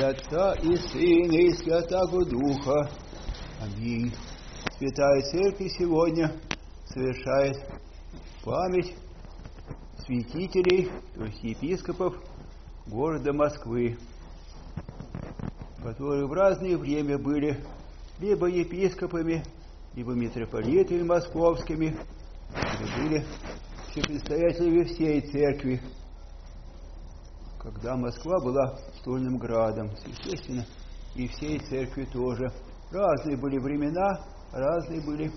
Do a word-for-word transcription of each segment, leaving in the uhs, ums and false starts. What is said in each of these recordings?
имя Отца и Сына и Святаго Духа. Аминь. Святая Церковь сегодня совершает память святителей, то есть епископов города Москвы, которые в разное время были либо епископами, либо митрополитами московскими, либо были всепредстоятелями всей церкви, когда Москва была стольным градом, естественно, и всей церкви тоже. Разные были времена, разные были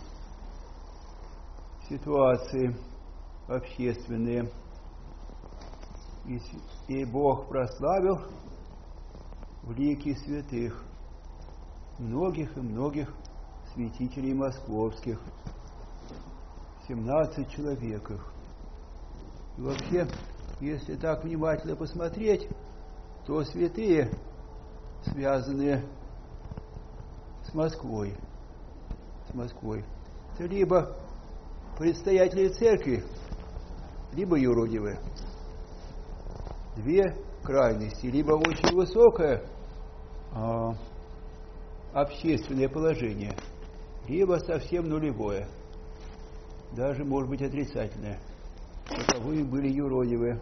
ситуации общественные. И, и Бог прославил в лике святых многих и многих святителей московских, семнадцать человек их. И вообще, если так внимательно посмотреть, то святые, связанные с Москвой, с Москвой, это либо предстоятели церкви, либо юродивые. Две крайности: либо очень высокое а, общественное положение, либо совсем нулевое, даже, может быть, отрицательное. Таковые были юродивые.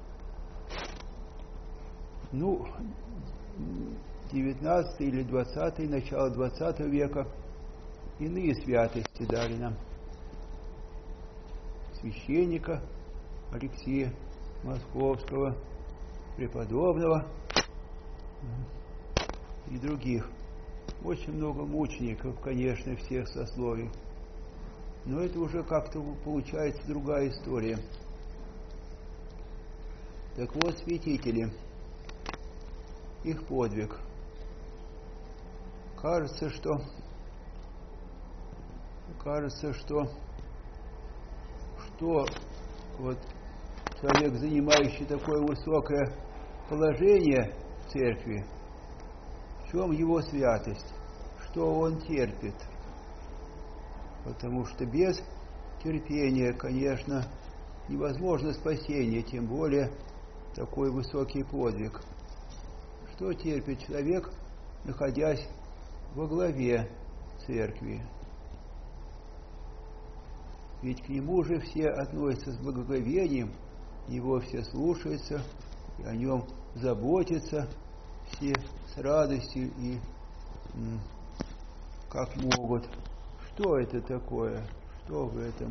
Ну, девятнадцатый или двадцатый, начало двадцатого века иные святости дали нам. Священника Алексея Московского, преподобного и других. Очень много мучеников, конечно, всех сословий. Но это уже как-то получается другая история. Так вот, святители, их подвиг. Кажется, что кажется, что что вот человек, занимающий такое высокое положение в церкви, в чем его святость, что он терпит. Потому что без терпения, конечно, невозможно спасение, тем более такой высокий подвиг. Что терпит человек, находясь во главе церкви? Ведь к нему же все относятся с благоговением, его все слушаются, и о нем заботятся все с радостью и м, как могут. Что это такое? Что в этом?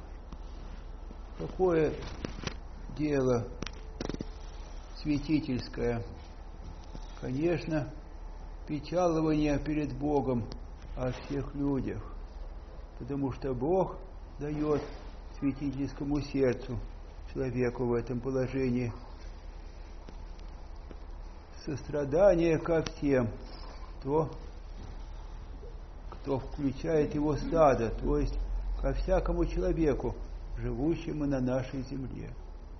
Какое дело святительское? Конечно, печалование перед Богом о всех людях, потому что Бог дает святительскому сердцу человеку в этом положении сострадание ко всем, кто кто включает его стадо, то есть ко всякому человеку, живущему на нашей земле.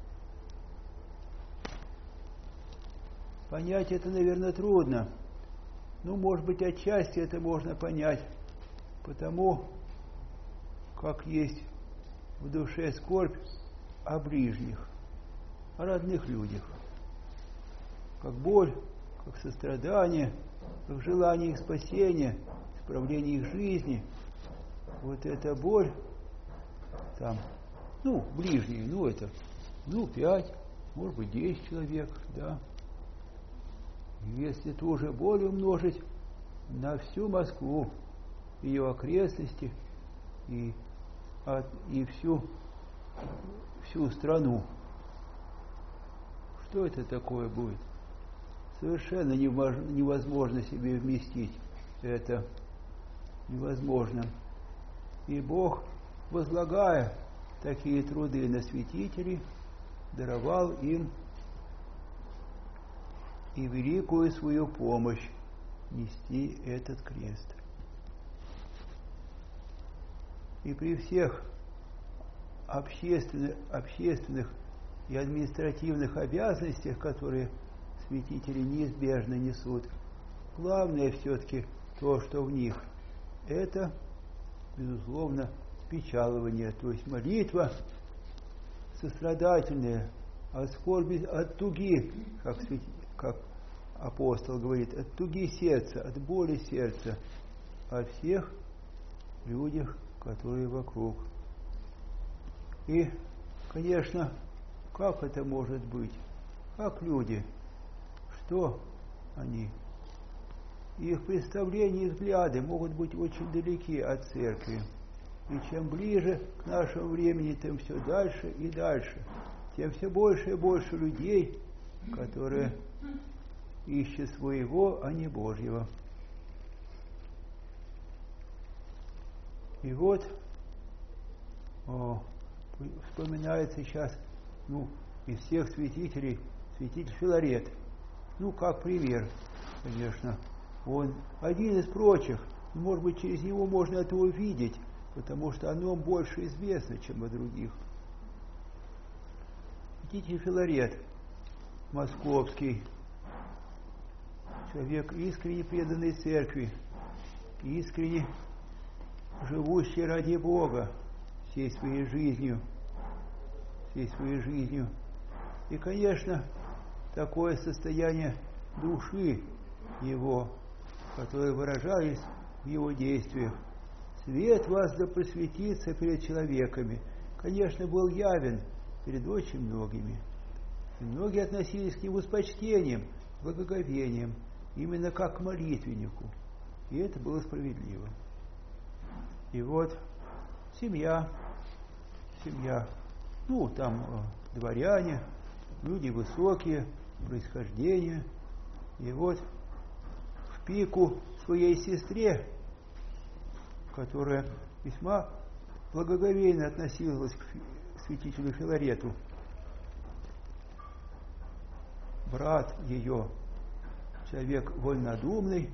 Понять это, наверное, трудно. Ну, может быть, отчасти это можно понять, потому как есть в душе скорбь о ближних, о родных людях, как боль, как сострадание, как желание их спасения, исправление их жизни. Вот эта боль там, ну, ближние, ну, это, ну, пять, может быть, десять человек, да. Если ту же боль умножить на всю Москву, ее окрестности и, от, и всю, всю страну, что это такое будет? Совершенно невозможно себе вместить это. Невозможно. И Бог, возлагая такие труды на святителей, даровал им и великую свою помощь нести этот крест. И при всех общественных, общественных и административных обязанностях, которые святители неизбежно несут, главное все-таки то, что в них, это, безусловно, печалование, то есть молитва сострадательная, от скорби, от туги, как, как апостол говорит, от туги сердца, от боли сердца, о всех людях, которые вокруг. И, конечно, как это может быть? Как люди? Что они? Их представления и взгляды могут быть очень далеки от церкви. И чем ближе к нашему времени, тем все дальше и дальше. Тем все больше и больше людей, которые ищут своего, а не Божьего. И вот о, вспоминается сейчас, ну, из всех святителей, святитель Филарет. Ну, как пример, конечно. Он один из прочих. Может быть, через него можно это увидеть, потому что о нем больше известно, чем о других. Святитель Филарет, московский, человек искренне преданный церкви, искренне живущий ради Бога всей своей жизнью, всей своей жизнью. И, конечно, такое состояние души его, которое выражались в его действиях. Свет вас да просветится перед человеками, конечно, был явен перед очень многими. И многие относились к нему с почтением, благоговением, именно как к молитвеннику. И это было справедливо. И вот семья, семья, ну, там э, дворяне, люди высокие, происхождения. И вот в пику своей сестре, которая весьма благоговейно относилась к святителю Филарету, брат ее, человек вольнодумный,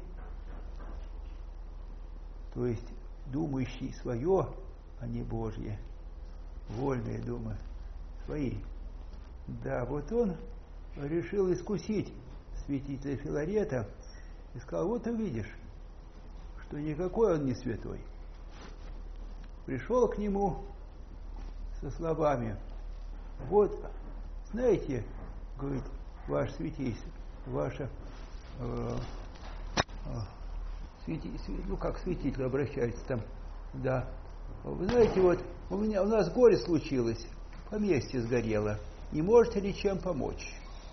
то есть думающий свое, а не Божье, вольные думы свои. Да, вот он решил искусить святителя Филарета и сказал, вот увидишь, что никакой он не святой. Пришел к нему со словами, вот, знаете, говорит, ваше святейство, ваше э, э, свети, ну как святитель обращается там, да, вы знаете, вот у меня у нас горе случилось, поместье сгорело, не можете ли чем помочь?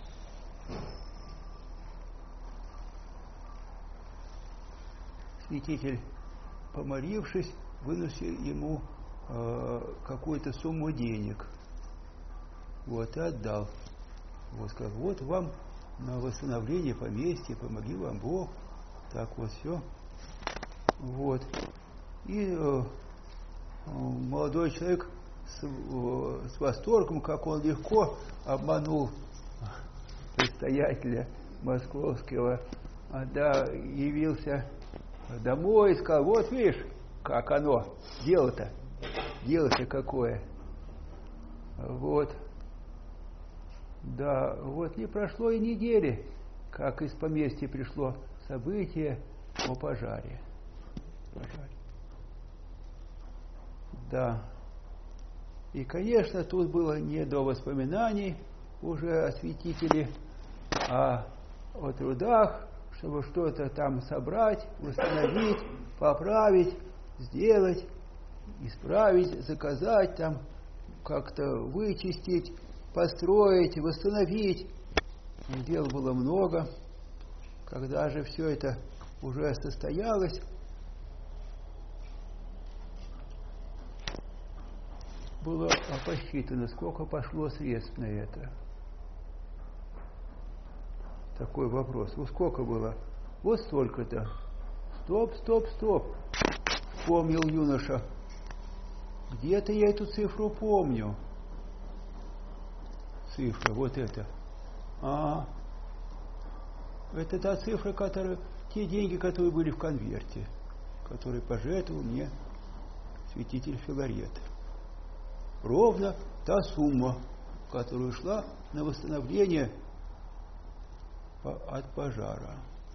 Святитель, помолившись, выносил ему э, какую-то сумму денег, вот, и отдал. Вот, сказал, вот вам на восстановление поместья, помоги вам Бог, так вот все. Вот. И э, молодой человек с, э, с восторгом, как он легко обманул предстоятеля московского, а, да, явился домой и сказал, вот видишь, как оно, дело-то, дело-то какое. Вот. Да, вот не прошло и недели, как из поместья пришло событие о пожаре. Пожаре. Да. И, конечно, тут было не до воспоминаний уже о святителе, а о трудах, чтобы что-то там собрать, восстановить, поправить, сделать, исправить, заказать там, как-то вычистить, построить, восстановить. Дел было много. Когда же все это уже состоялось, было посчитано, сколько пошло средств на это. Такой вопрос. Вот сколько было? Вот столько-то. Стоп, стоп, стоп. Вспомнил юноша. Где-то я эту цифру помню. Цифра, вот это. А, это та цифра, которая, те деньги, которые были в конверте, которые пожертвовал мне святитель Филарет. Ровно та сумма, которая ушла на восстановление от пожара.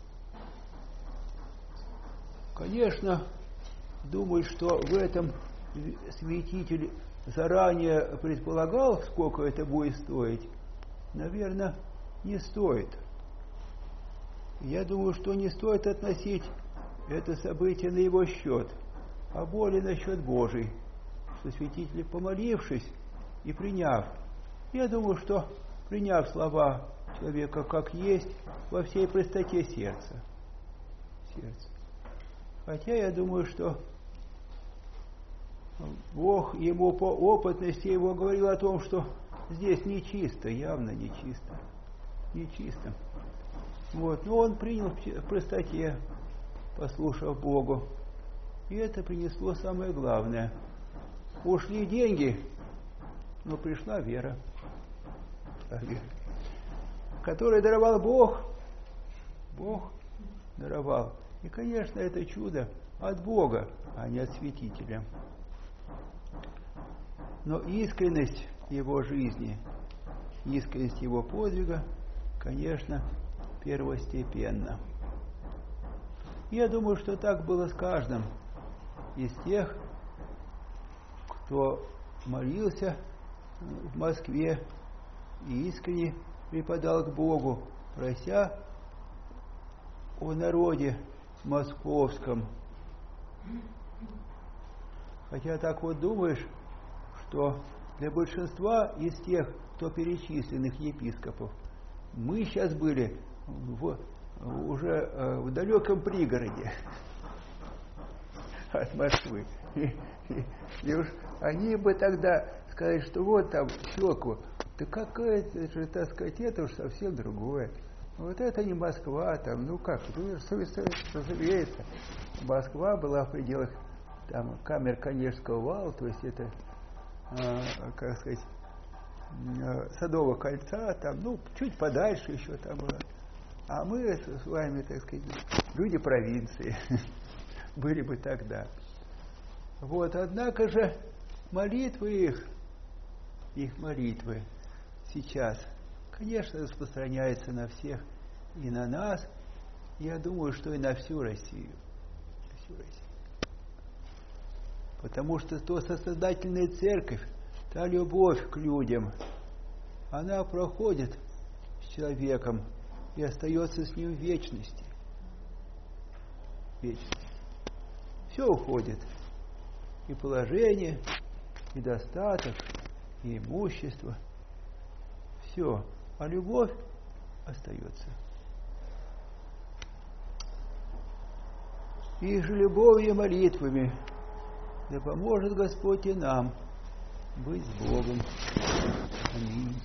Конечно, думаю, что в этом святитель заранее предполагал, сколько это будет стоить. Наверное, не стоит. Я думаю, что не стоит относить это событие на его счет, а более на счет Божий, что святители, помолившись и приняв, я думаю, что приняв слова человека как есть, во всей простоте сердца, сердца. Хотя я думаю, что Бог ему по опытности его говорил о том, что здесь нечисто, явно нечисто, нечисто. Вот, но он принял в простоте, послушав Богу, и это принесло самое главное. Ушли деньги, но пришла вера, которую даровал Бог. Бог даровал. И, конечно, это чудо от Бога, а не от святителя. Но искренность его жизни, искренность его подвига, конечно, первостепенна. Я думаю, что так было с каждым из тех, кто молился в Москве и искренне припадал к Богу, прося о народе московском. Хотя так вот думаешь, что для большинства из тех, кто перечисленных епископов, мы сейчас были в, уже э, в далеком пригороде от Москвы. И, и, и уж они бы тогда сказали, что вот там щеку, да какая-то же, так сказать, это уж совсем другое. Вот это не Москва, там, ну как, ну, разумеется, Москва была в пределах там камер Конежского вала, то есть это, э, как сказать, э, Садового кольца, там, ну, чуть подальше еще там было. А мы с вами, так сказать, люди провинции были бы тогда. Вот, однако же молитвы их, их молитвы сейчас, конечно, распространяются на всех и на нас, я думаю, что и на всю Россию. На всю Россию. Потому что то сострадательная церковь, та любовь к людям, она проходит с человеком и остается с ним в вечности. Вечность. Все уходит. И положение, и достаток, и имущество. Все. А любовь остается. И же любовью и молитвами да поможет Господь и нам быть с Богом. Аминь.